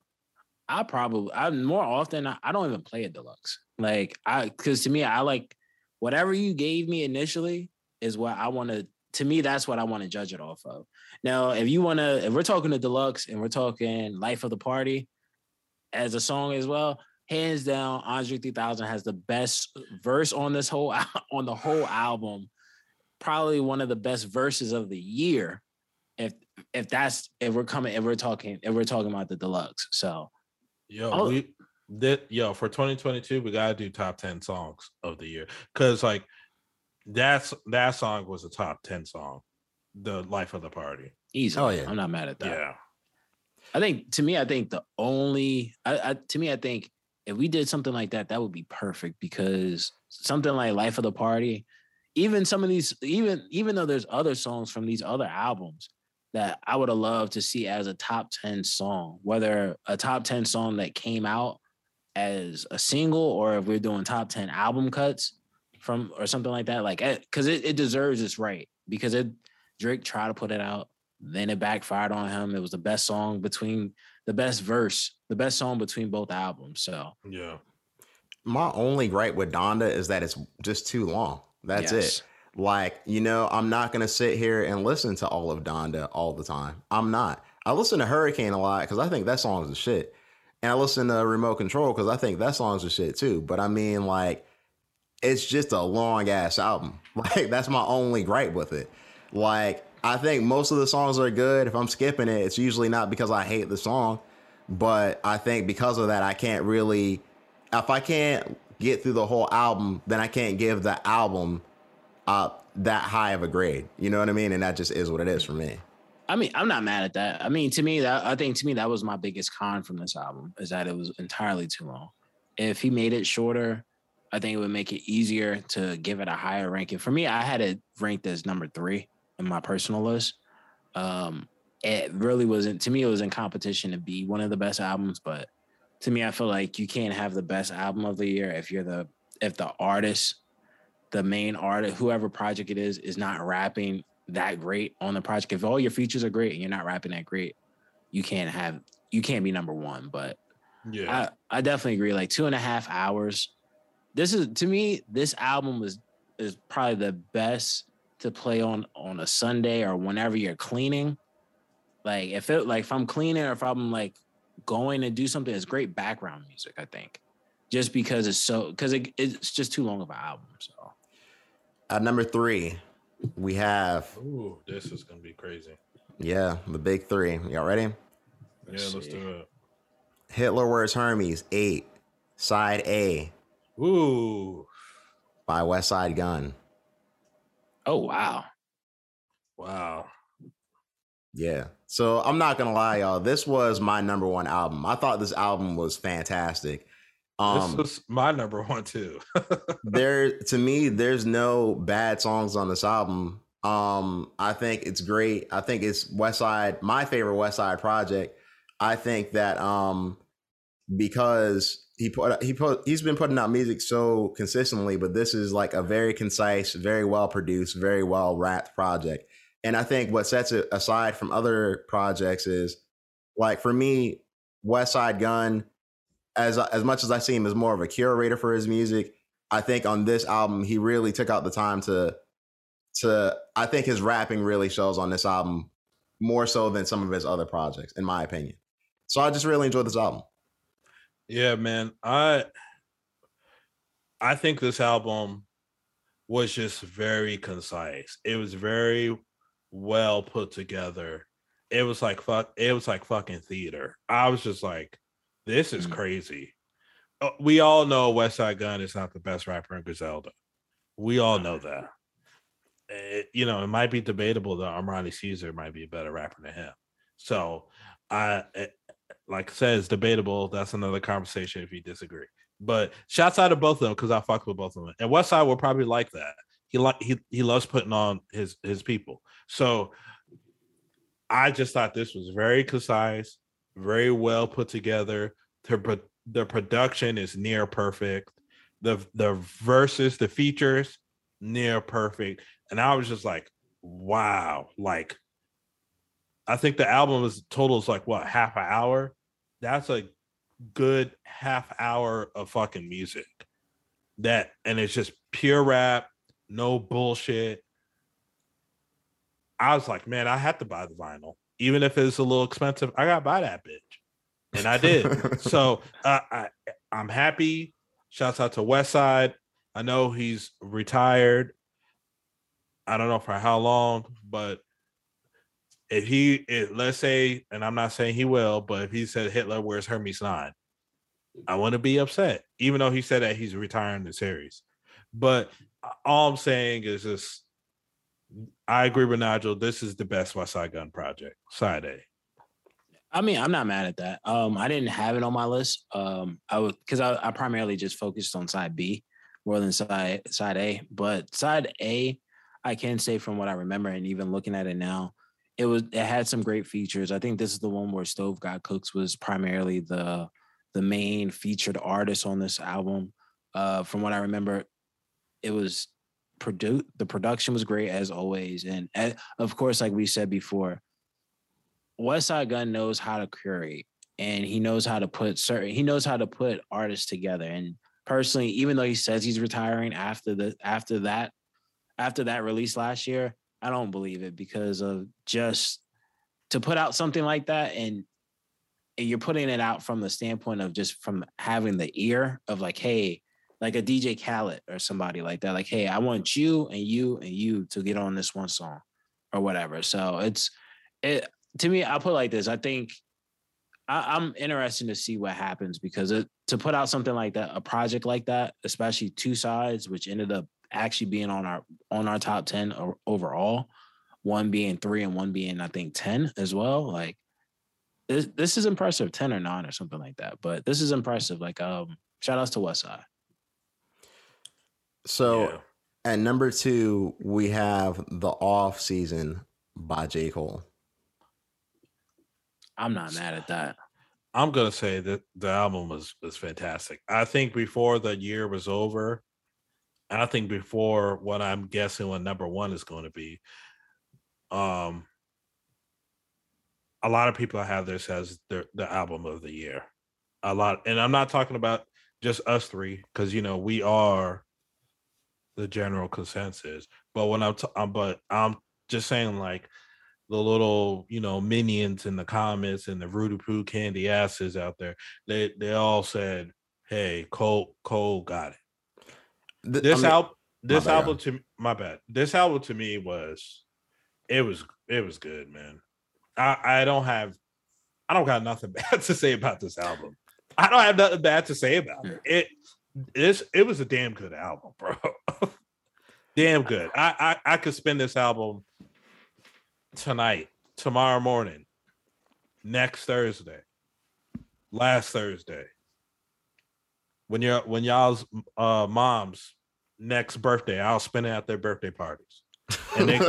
I probably I more often I, I don't even play a deluxe. Like I because to me I like. Whatever you gave me initially is what I want to, to me, that's what I want to judge it off of. Now, if you want to, if we're talking to deluxe and we're talking Life of the Party as a song as well, hands down, Andre three thousand has the best verse on this whole, on the whole album. Probably one of the best verses of the year. If, if that's, if we're coming, if we're talking, if we're talking about the deluxe. So, yo, I'll, we, That yo for twenty twenty-two we gotta do top ten songs of the year because like that's that song was a top ten song, the Life of the Party. Easy. Oh yeah, I'm not mad at that. Yeah, I think to me, I think the only I, I to me, I think if we did something like that, that would be perfect because something like Life of the Party, even some of these, even even though there's other songs from these other albums that I would have loved to see as a top ten song, whether a top ten song that came out as a single or if we're doing top ten album cuts from or something like that, like because it, it deserves its right because it Drake tried to put it out, then it backfired on him. It was the best song between the best verse, the best song between both albums. So yeah, my only gripe with Donda is that it's just too long. That's yes. it. Like, you know, I'm not gonna sit here and listen to all of Donda all the time. I'm not. I listen to Hurricane a lot because I think that song's the shit. And I listen to Remote Control because I think that song's the shit too. But I mean, like, it's just a long ass album. Like, that's my only gripe with it. Like, I think most of the songs are good. If I'm skipping it, it's usually not because I hate the song. But I think because of that, I can't really, if I can't get through the whole album, then I can't give the album uh, that high of a grade. You know what I mean? And that just is what it is for me. I mean, I'm not mad at that. I mean, to me, that I think to me that was my biggest con from this album is that it was entirely too long. If he made it shorter, I think it would make it easier to give it a higher ranking. For me, I had it ranked as number three in my personal list. Um, it really wasn't, to me, it was in competition to be one of the best albums. But to me, I feel like you can't have the best album of the year if you're the, if the artist, the main artist, whoever project it is, is not rapping that great on the project. If all your features are great and you're not rapping that great, you can't have, you can't be number one. But yeah, I, I definitely agree. Like two and a half hours. This is, to me, this album is is probably the best to play on on a Sunday or whenever you're cleaning. Like if it like if I'm cleaning or if I'm like going to do something, it's great background music, I think. Just because it's so because it, it's just too long of an album. So at number three, we have ooh, this is gonna be crazy. Yeah, the big three. Y'all ready? Yeah, let's, let's do it. Hitler Wears Hermes, eight. Side A. Ooh. By West Side Gun. Oh, wow. Wow. Yeah. So I'm not gonna lie, y'all. This was my number one album. I thought this album was fantastic. Um, this was my number one too. there, to me, there's no bad songs on this album. Um, I think it's great. I think it's West Side, my favorite West Side project. I think that um, because he put he put he's been putting out music so consistently, but this is like a very concise, very well produced, very well rapped project. And I think what sets it aside from other projects is, like, for me, Westside Gunn, as as much as I see him as more of a curator for his music, I think on this album he really took out the time to to I think his rapping really shows on this album more so than some of his other projects, in my opinion. So I just really enjoyed this album. Yeah, man. I I think this album was just very concise. It was very well put together. It was like fuck. It was like fucking theater. I was just like, this is mm-hmm. crazy. We all know Westside Gunn is not the best rapper in Griselda. We all know that. It, you know, it might be debatable that Armani Caesar might be a better rapper than him. So, I it, like I said, it's debatable. That's another conversation if you disagree. But shouts out to both of them because I fucked with both of them. And Westside will probably like that. He like he he loves putting on his his people. So I just thought this was very concise, very well put together. The, the production is near perfect. The the verses, the features, near perfect. And I was just like, wow. Like, I think the album is totals like what, half an hour? That's a good half hour of fucking music. That, and it's just pure rap, no bullshit. I was like, man, I had to buy the vinyl. Even if it's a little expensive, I gotta buy that bitch. And I did. So uh, I, I'm happy. Shouts out to Westside. I know he's retired. I don't know for how long, but if he, if, let's say, and I'm not saying he will, but if he said Hitler, where's Hermes nine? I wouldn't be upset, even though he said that he's retiring the series. But all I'm saying is just, I agree with Nigel. This is the best Westside Gunn project, side A. I mean, I'm not mad at that. Um, I didn't have it on my list. Um, I would because I, I primarily just focused on side B more than side side A. But side A, I can say from what I remember, and even looking at it now, it was it had some great features. I think this is the one where Stove Got Cooks was primarily the the main featured artist on this album. Uh, from what I remember, it was produced. The production was great as always, and uh, of course, like we said before, Westside Gunn knows how to curate, and he knows how to put certain. He knows how to put artists together. And personally, even though he says he's retiring after the after that after that release last year, I don't believe it because of just to put out something like that, and, and you're putting it out from the standpoint of just from having the ear of like, hey, like a D J Khaled or somebody like that, like, hey, I want you and you and you to get on this one song or whatever. So it's it. To me, I'll put it like this. I think I, I'm interested to see what happens because it, to put out something like that, a project like that, especially two sides, which ended up actually being on our on our top ten overall, one being three and one being, I think, ten as well. Like this, this is impressive, ten or nine or something like that. But this is impressive. Like, um, shout outs to Westside. So yeah. At number two, we have The Off Season by J. Cole. I'm not mad at that. I'm gonna say that the album was was fantastic. I think before the year was over, I think before what I'm guessing what number one is going to be, um, a lot of people have this as the the album of the year. A lot, and I'm not talking about just us three because you know we are the general consensus. But when I'm, t- I'm but I'm just saying like. The little, you know, minions in the comments and the Rudy Poo candy asses out there, they they all said, "Hey, Cole, Cole got it." The, this I mean, album, this album to my bad. This album to me was, it was it was good, man. I I don't have, I don't got nothing bad to say about this album. I don't have nothing bad to say about it. It this it was a damn good album, bro. Damn good. I I I could spend this album. Tonight, tomorrow morning, next Thursday, last Thursday, when you're when y'all's uh, mom's next birthday, I'll spend it at their birthday parties. And they,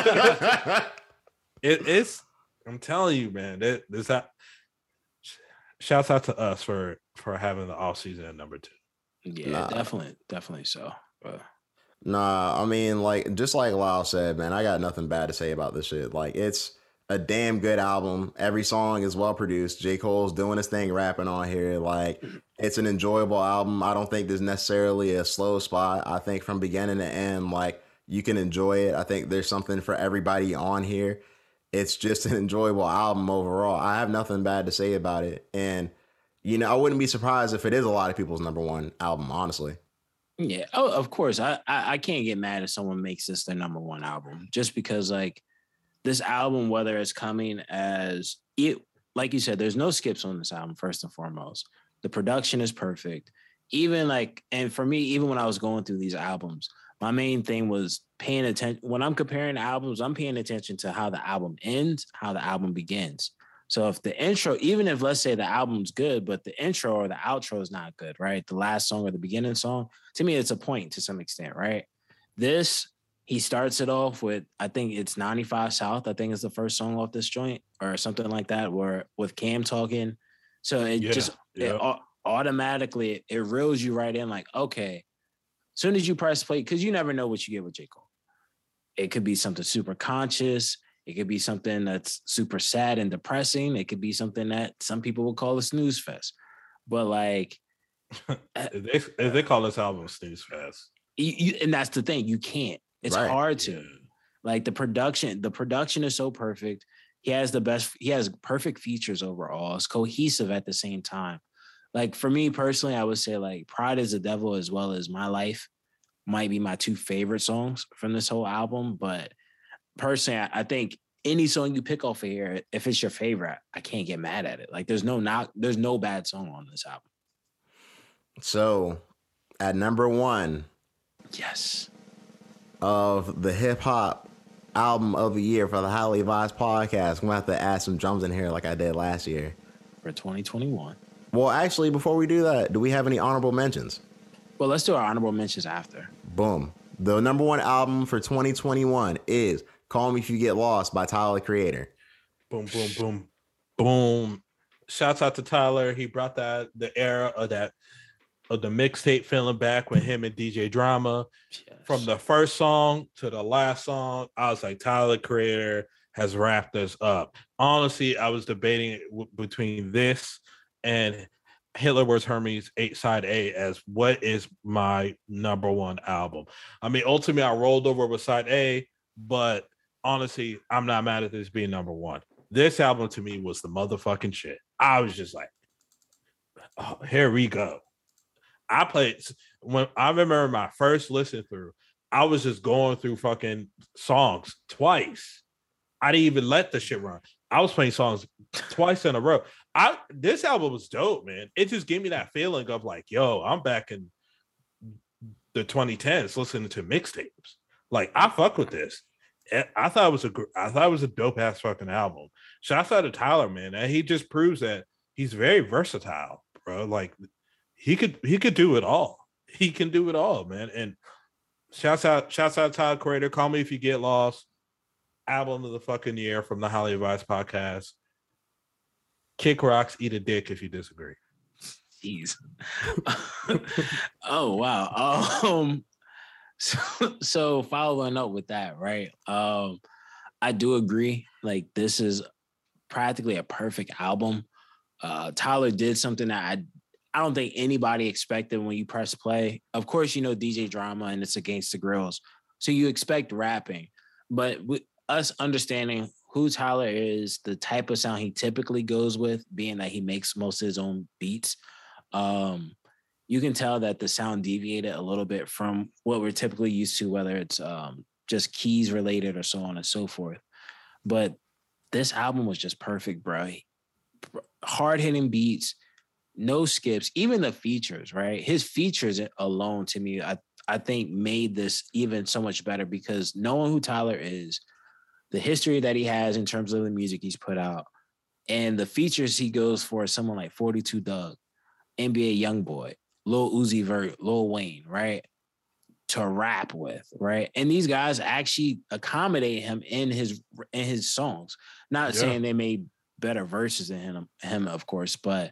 it, it's I'm telling you, man, it, this shouts out to us for for having the off season at number two. Yeah, Nah. definitely, definitely so. But Nah, I mean, like, just like Lyle said, man, I got nothing bad to say about this shit. Like, it's a damn good album. Every song is well produced. J. Cole's doing his thing rapping on here. Like, it's an enjoyable album. I don't think there's necessarily a slow spot. I think from beginning to end, like, you can enjoy it. I think there's something for everybody on here. It's just an enjoyable album overall. I have nothing bad to say about it. And, you know, I wouldn't be surprised if it is a lot of people's number one album, honestly. yeah, oh, of course. I, I I can't get mad if someone makes this their number one album just because like this album, whether it's coming as it, like you said, there's no skips on this album. First and foremost, the production is perfect. Even like, and for me, even when I was going through these albums, my main thing was paying attention. When I'm comparing albums, I'm paying attention to how the album ends, how the album begins. So if the intro, even if let's say the album's good, but the intro or the outro is not good, right? The last song or the beginning song, to me, it's a point to some extent, right? This, he starts it off with, I think it's ninety-five South. I think it's the first song off this joint or something like that, where with Cam talking. So it Yeah, just yeah. It, automatically, it reels you right in like, okay, as soon as you press play, because you never know what you get with J. Cole. It could be something super conscious. It could be something that's super sad and depressing. It could be something that some people would call a snooze fest. But like, if, they, if they call this album Snooze Fest, you, you, and that's the thing, you can't. It's Right. hard to. Yeah. Like the production, the production is so perfect. He has the best. He has perfect features overall. It's cohesive at the same time. Like for me personally, I would say like Pride is the Devil as well as My Life might be my two favorite songs from this whole album. But personally, I, I think any song you pick off of here, if it's your favorite, I can't get mad at it. Like there's no not there's no bad song on this album. So, at number one Yes. of the hip hop album of the year for the Highly Advised podcast, I'm gonna have to add some drums in here like I did last year. For twenty twenty-one. Well, actually, before we do that, do we have any honorable mentions? Well, let's do our honorable mentions after. Boom. The number one album for twenty twenty-one is Call Me If You Get Lost by Tyler, the Creator. boom, boom, boom, boom. Shouts out to Tyler. He brought that the era of that of the mixtape feeling back with him and D J Drama. Yes. From the first song to the last song, I was like, Tyler, the Creator has wrapped us up. Honestly, I was debating w- between this and Hitler Wears Hermes eight side A as what is my number one album. I mean, ultimately, I rolled over with side A, but honestly, I'm not mad at this being number one. This album to me was the motherfucking shit. I was just like, oh, here we go. I played when I remember my first listen through, I was just going through fucking songs twice. I didn't even let the shit run. I was playing songs twice in a row. I this album was dope, man. It just gave me that feeling of like, yo, I'm back in the twenty tens listening to mixtapes. Like, I fuck with this. I thought it was a I thought it was a dope ass fucking album. Shouts out to Tyler, man. And he just proves that he's very versatile, bro. Like he could he could do it all. He can do it all, man. And shouts out, shouts out Tyler, Creator. Call Me If You Get Lost. Album of the fucking year from the Highly Advised podcast. Kick rocks, eat a dick if you disagree. Jeez. Oh wow. Um so so following up with that, right? Um I do agree. Like this is practically a perfect album. Uh Tyler did something that I I don't think anybody expected when you press play. Of course, you know D J Drama and it's Against the Grills. So you expect rapping, but with us understanding who Tyler is, the type of sound he typically goes with, being that he makes most of his own beats, um, you can tell that the sound deviated a little bit from what we're typically used to, whether it's um, just keys related or so on and so forth. But this album was just perfect, bro. Hard-hitting beats, no skips, even the features, right? His features alone, to me, I, I think made this even so much better because knowing who Tyler is, the history that he has in terms of the music he's put out, and the features he goes for someone like forty-two Doug, N B A Youngboy, Lil Uzi Vert, Lil Wayne, right? To rap with, right? And these guys actually accommodate him in his in his songs. Not Yeah. saying they made better verses than him, him, of course, but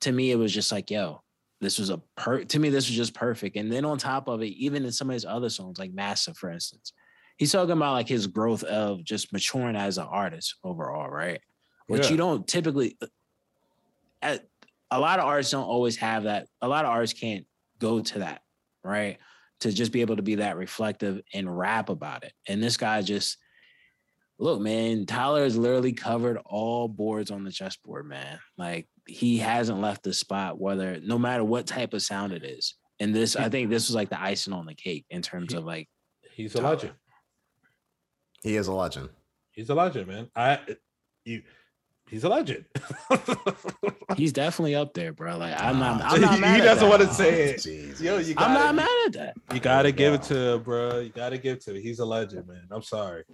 to me, it was just like, yo, this was a per to me, this was just perfect. And then on top of it, even in some of his other songs, like Massive, for instance, he's talking about like his growth of just maturing as an artist overall, right? Which Yeah. you don't typically, at, a lot of artists don't always have that. A lot of artists can't go to that, right? To just be able to be that reflective and rap about it. And this guy just, look, man, Tyler has literally covered all boards on the chessboard, man. Like, he hasn't left the spot, whether, no matter what type of sound it is. And this, I think this was like the icing on the cake in terms of like, He's a Tyler. legend. He is a legend. He's a legend, man. I you he's a legend. He's definitely up there, bro. Like, I'm not, I'm not he mad he at doesn't that. want to say it. Jesus. Yo, you I'm gotta, not mad at that. You gotta Oh, give God. it to him, bro. You gotta give it to him. He's a legend, man. I'm sorry.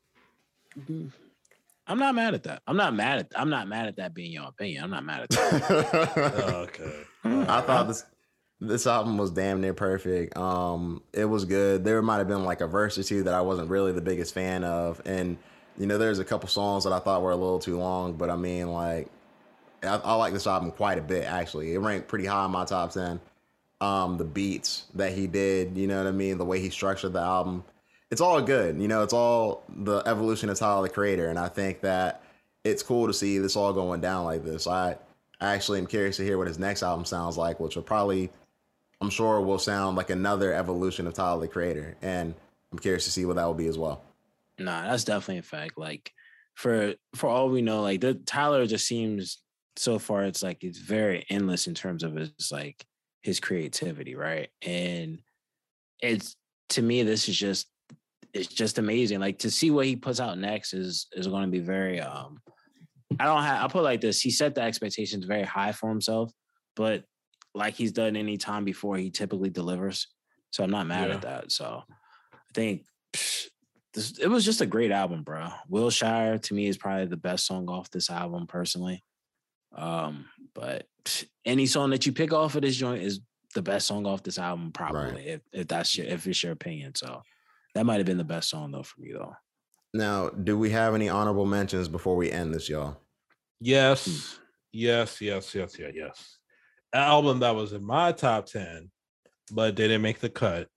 I'm not mad at that. I'm not mad at I'm not mad at that being your opinion. I'm not mad at that. Okay. I thought this this album was damn near perfect. Um, it was good. There might have been like a verse or two that I wasn't really the biggest fan of, and you know, there's a couple songs that I thought were a little too long. But I mean, like, I, I like this album quite a bit. Actually, it ranked pretty high in my top ten. Um, the beats that he did, you know what I mean, the way he structured the album, it's all good. You know, it's all the evolution of Tyler the Creator, and I think that it's cool to see this all going down like this. I actually am curious to hear what his next album sounds like, which will probably, I'm sure, will sound like another evolution of Tyler the Creator, and I'm curious to see what that will be as well. Nah, that's definitely a fact. Like, for for all we know, like the Tyler just seems so far, it's like it's very endless in terms of his like his creativity, right? And it's, to me, this is just, it's just amazing. Like, to see what he puts out next is is going to be very um I don't have I'll put it like this. He set the expectations very high for himself, but like he's done any time before, he typically delivers. So I'm not mad Yeah. at that. So I think psh, this, it was just a great album, bro. Wilshire to me is probably the best song off this album personally. Um, but psh, any song that you pick off of this joint is the best song off this album, probably, Right. if, if that's your if it's your opinion. So that might have been the best song though for me though. Now, do we have any honorable mentions before we end this, y'all? Yes, yes, yes, yes, yes, yes. An album that was in my top ten, but didn't make the cut.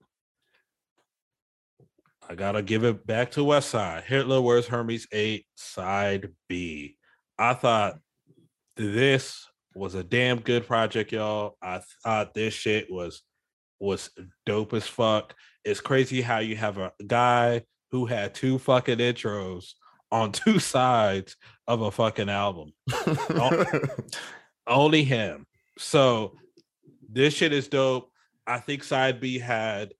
I gotta give it back to West Side. Hitler Wears Hermes eight, Side B. I thought this was a damn good project, y'all. I thought this shit was was dope as fuck. It's crazy how you have a guy who had two fucking intros on two sides of a fucking album. Only him. So this shit is dope. I think Side B had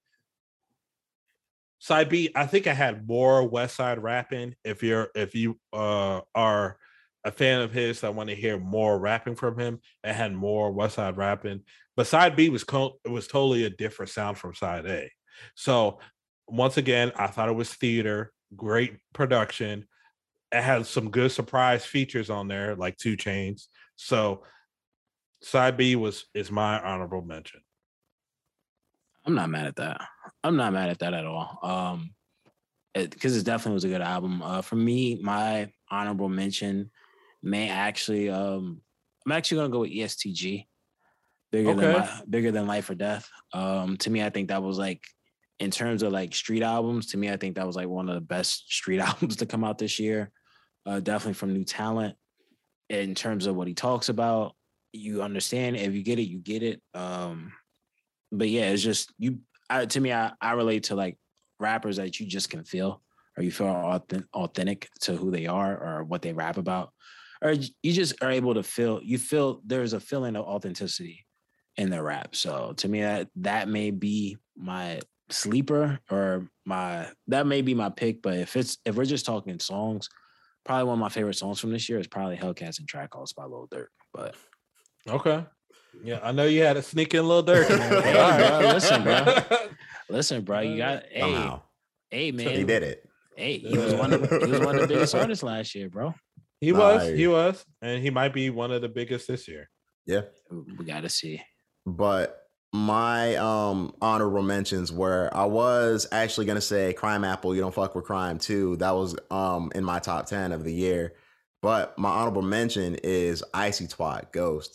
Side B, I think I had more West Side rapping. If you're if you uh are a fan of his that want to hear more rapping from him, it had more West Side rapping. But Side B was co- it was totally a different sound from Side A. So once again, I thought it was theater, great production. It had some good surprise features on there, like two Chainz. So Side B was is my honorable mention. I'm not mad at that. I'm not mad at that at all. Um, because it, it definitely was a good album. Uh, for me, my honorable mention may actually, um, I'm actually gonna go with E S T G, bigger Okay. than Li- bigger than Life or Death. Um, to me, I think that was like, in terms of like street albums, to me, I think that was like one of the best street albums to come out this year. Uh, definitely from new talent. In terms of what he talks about, you understand. If you get it, you get it. Um, but yeah, it's just you. I, to me, I, I relate to like rappers that you just can feel, or you feel authentic, authentic to who they are or what they rap about, or you just are able to feel. You feel there's a feeling of authenticity in their rap. So to me, that that may be my sleeper or my that may be my pick. But if it's if we're just talking songs, probably one of my favorite songs from this year is probably Hellcats and Track Calls by Lil Durk. But Okay. Yeah, I know you had a sneak in Lil Durk in there. Hey, All bro, right. listen, bro. Listen, bro, you got hey, Somehow. hey, man. He did it. Hey, he was one of he was one of the biggest artists last year, bro. He was, Nice. he was, and he might be one of the biggest this year. Yeah. We gotta see. But my um honorable mentions were, I was actually gonna say Crime Apple, You Don't Fuck With Crime too. That was um in my top ten of the year. But my honorable mention is Icy Twat, Ghost.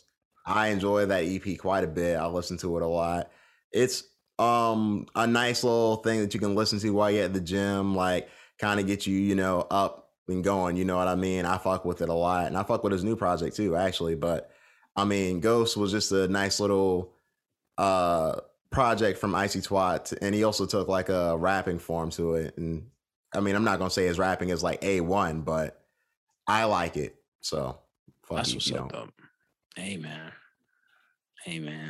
I enjoy that E P quite a bit. I listen to it a lot. It's um a nice little thing that you can listen to while you're at the gym, like kind of get you, you know, up and going. You know what I mean? I fuck with it a lot, and I fuck with his new project too, actually. But I mean, Ghost was just a nice little uh project from Icy Twat, and he also took like a rapping form to it. And I mean, I'm not gonna say his rapping is like A one, but I like it. So fuck That's you, what's you up, know. though. Hey, man. Hey, man.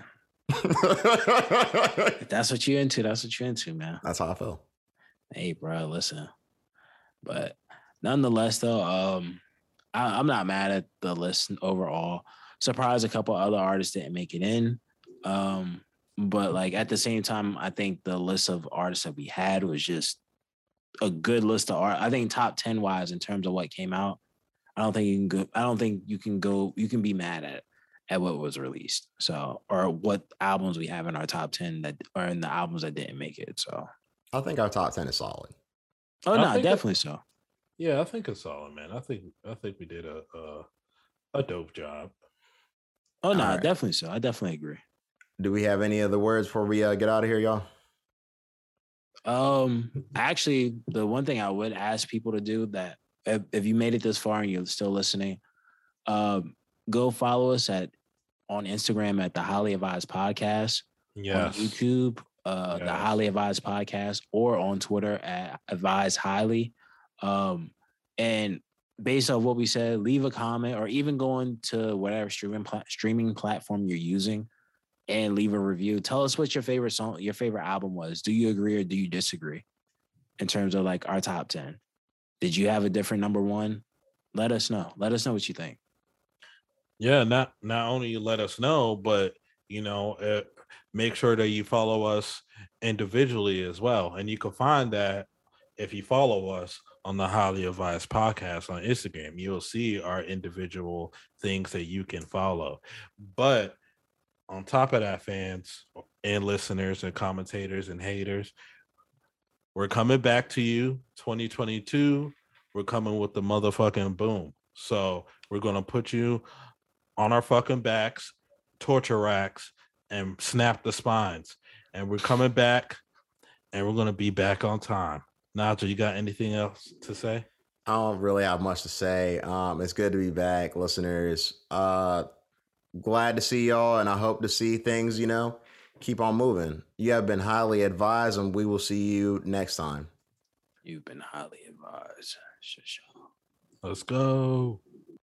If that's what you're into, that's what you're into, man. That's how I feel. Hey, bro, listen. But nonetheless, though, um, I, I'm not mad at the list overall. Surprised a couple other artists didn't make it in. Um, but like at the same time, I think the list of artists that we had was just a good list of art. I think top ten wise in terms of what came out. I don't think you can go. I don't think you can go. You can be mad at at what was released. So or what albums we have in our top ten that are in the albums that didn't make it. So I think our top ten is solid. oh I no, think definitely it- so. Yeah, I think it's solid, man. I think I think we did a a, a dope job. Oh no, right. definitely so. I definitely agree. Do we have any other words before we uh, get out of here, y'all? Um, actually, the one thing I would ask people to do that if, if you made it this far and you're still listening, um, go follow us at on Instagram at the Highly Advised Podcast, Yes. on YouTube, uh, the Yes. Highly Advised Podcast, or on Twitter at Advised Highly. Um, and based on what we said, leave a comment or even go into whatever streaming pla- streaming platform you're using and leave a review. Tell us what your favorite song, your favorite album was. Do you agree or do you disagree in terms of like our top ten? Did you have a different number one? Let us know. Let us know what you think. Yeah, not not only you let us know, but you know, uh, make sure that you follow us individually as well. And you can find that if you follow us on the Highly Advised Podcast on Instagram, you'll see our individual things that you can follow. But on top of that, fans and listeners and commentators and haters, we're coming back to you twenty twenty-two. We're coming with the motherfucking boom. So we're going to put you on our fucking backs, torture racks, and snap the spines. And we're coming back, and we're going to be back on time. Nigel, you got anything else to say? I don't really have much to say. Um, it's good to be back, listeners. Uh, glad to see y'all, and I hope to see things, you know, keep on moving. You have been highly advised, and we will see you next time. You've been highly advised. Let's go.